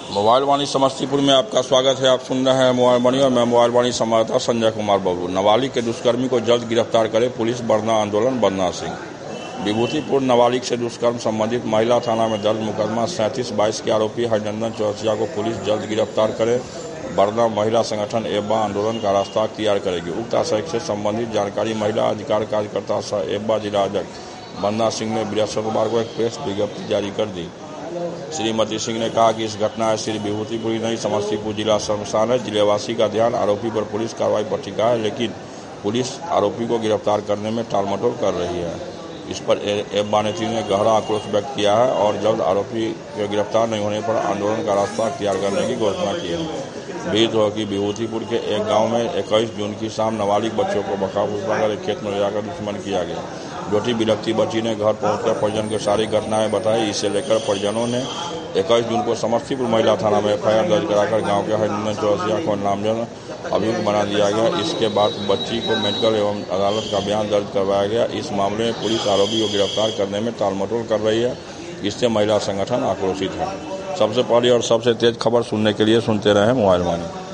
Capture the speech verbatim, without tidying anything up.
Mobile वाणी समस्तीपुर में आपका स्वागत है। आप सुन रहे हैं मोबाइल वाणी और मैं मोबाइल वाणी संवाददाता संजय कुमार बाबू। नाबालिग के दुष्कर्मी को जल्द गिरफ्तार करे पुलिस, बरना आंदोलन बरना सिंह। विभूतिपुर नाबालिग से दुष्कर्म संबंधित महिला थाना में दर्ज मुकदमा सैंतीस बाईस के आरोपी हरिनंदन चौरसिया को पुलिस जल्द गिरफ्तार करे, बरना महिला संगठन एब्बा आंदोलन का रास्ता अख्तियार करेगी। उक्त आशय से संबंधित जानकारी महिला अधिकार कार्यकर्ता सह एब्बा जिला अध्यक्ष बरना सिंह ने बृहस्पतिवार को एक प्रेस विज्ञप्ति जारी कर दी। श्रीमती सिंह ने कहा कि इस घटना से सिर्फ विभूतिपुर नहीं, समस्तीपुर जिला शर्मसार है। जिलेवासी का ध्यान आरोपी पर पुलिस कार्रवाई पर टिका है, लेकिन पुलिस आरोपी को गिरफ्तार करने में टालमटोल कर रही है। इस पर एब्बा नेत्री ने गहरा आक्रोश व्यक्त किया है और जल्द आरोपी के गिरफ्तार नहीं होने पर आंदोलन का रास्ता अख्तियार करने की घोषणा की है। विदित हो कि विभूतिपुर के एक गांव में इक्कीस जून की शाम नाबालिग बच्चों को बकाबूजकर एक खेत में ले जाकर दुश्मन किया गया। बेटी बिलखती बच्ची ने घर पहुंचकर परिजन को सारी घटनाएं बताई। इसे लेकर परिजनों ने इक्कीस जून को समस्तीपुर महिला थाना में एफ आई आर दर्ज कराकर गांव के हरिनंदन चौरसिया को नामजद अभियुक्त बना दिया गया। इसके बाद बच्ची को मेडिकल एवं अदालत का बयान दर्ज करवाया गया। इस मामले में पुलिस आरोपी को गिरफ्तार करने में टालमटोल कर रही है। इससे महिला संगठन आक्रोशित है। सबसे पहले और सबसे तेज खबर सुनने के लिए सुनते रहे मोबाइल वाणी।